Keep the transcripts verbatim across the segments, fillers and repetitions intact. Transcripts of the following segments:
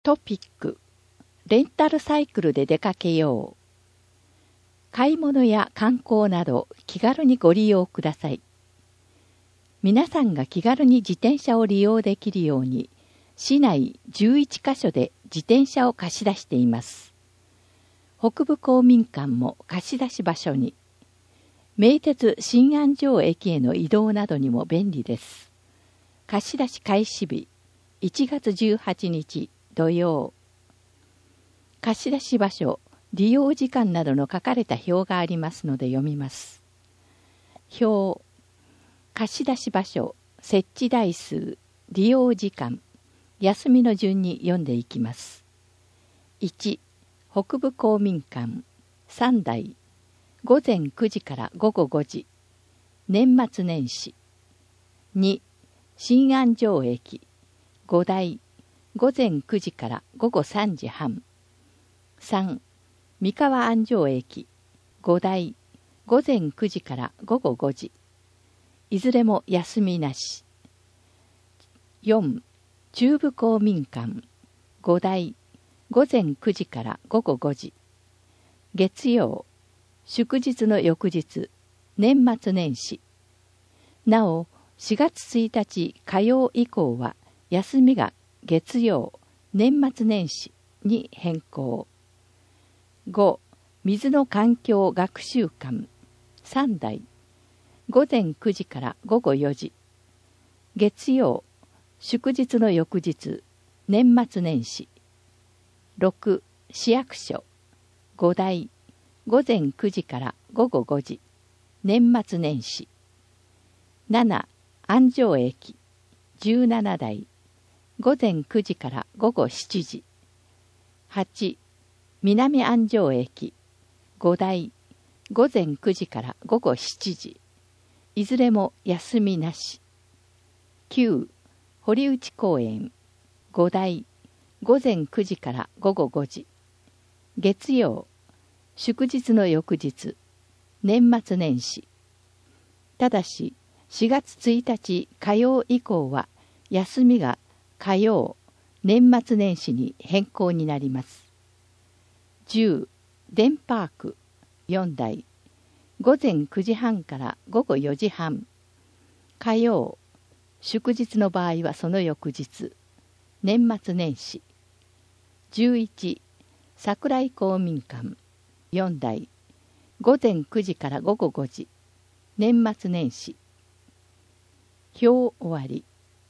トピック、レンタルサイクルで出かけよう。買い物や観光など気軽にご利用ください。皆さんが気軽に自転車を利用できるように、市内じゅういちカ所で自転車を貸し出しています。北部公民館も貸し出し場所に、名鉄新安城駅への移動などにも便利です。貸し出し開始日、いちがつじゅうはちにち土曜。貸し出し場所、利用時間などの書かれた表がありますので読みます。表、貸し出し場所、設置台数、利用時間、休みの順に読んでいきます。いち、北部公民館、さんだい、ごぜんくじからごごごじ、年末年始。に、新安城駅、ごだい、ごぜんくじからごごさんじはん。さん、三河安城駅、ごだい、ごぜんくじからごごごじ。いずれも休みなし。よん、中部公民館、ごだい、ごぜんくじからごごごじ。月曜、祝日の翌日、年末年始。なお、しがつついたち火曜以降は休みが月曜、年末年始に変更。ご、水の環境学習館、さんだい、ごぜんくじからごごよじ。月曜、祝日の翌日、年末年始。ろく、市役所、ごだい、ごぜんくじからごごごじ。年末年始。なな、安城駅、じゅうななだい、ごぜんくじからごごしちじ。はち、南安城駅、ごだい、ごぜんくじからごごしちじ。いずれも休みなし。きゅう、堀内公園、ごだい、ごぜんくじからごごごじ。月曜、祝日の翌日、年末年始。ただし、しがつついたち火曜以降は休みが火曜、年末年始に変更になります。じゅう、デンパーク、よんだい、ごぜんくじはんからごごよじはん。火曜、祝日の場合はその翌日、年末年始。じゅういち、桜井公民館、よんだい、ごぜんくじからごごごじ。年末年始。表終わり。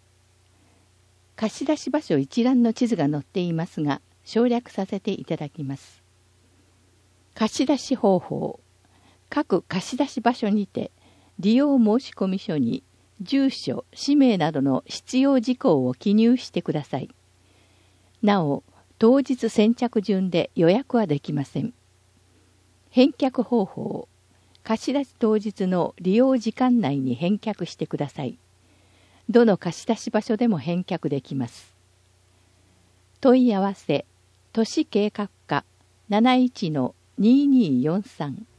貸し出し場所一覧の地図が載っていますが、省略させていただきます。貸し出し方法。各貸し出し場所にて、利用申込書に住所、氏名などの必要事項を記入してください。なお、当日先着順で予約はできません。返却方法。貸し出し当日の利用時間内に返却してください。どの貸し出し場所でも返却できます。問い合わせ、都市計画課 なないちのにーにーよんさん